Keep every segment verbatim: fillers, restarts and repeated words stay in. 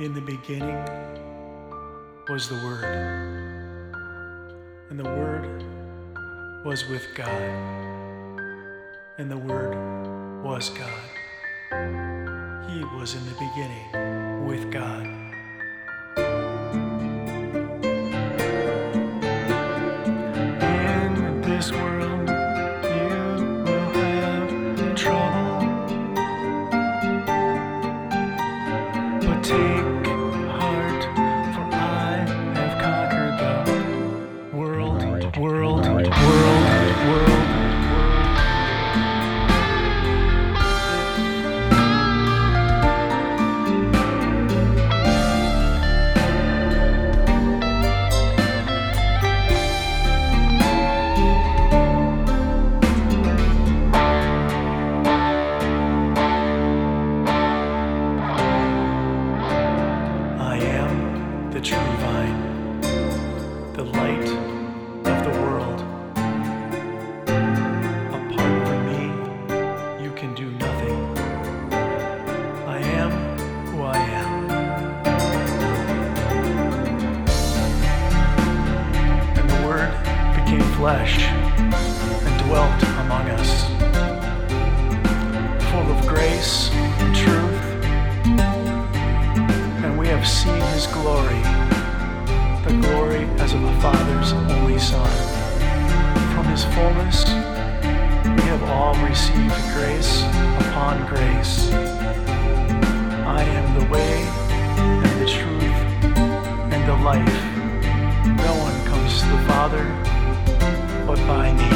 In the beginning was the Word, and the Word was with God, and the Word was God. He was in the beginning with God. In this world you will have trouble, but take heart, for I have conquered the world, world, world, world. The true vine, the light of the world. Apart from me, you can do nothing. I am who I am. And the Word became flesh and dwelt among us, full of grace and truth. And we have seen His glory, the glory as of the Father's only Son. From His fullness, we have all received grace upon grace. I am the way and the truth and the life. No one comes to the Father but by me.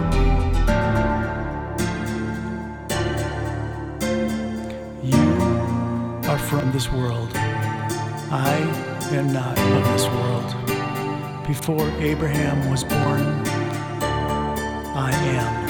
You are from this world. I am not of this world. Before Abraham was born, I am.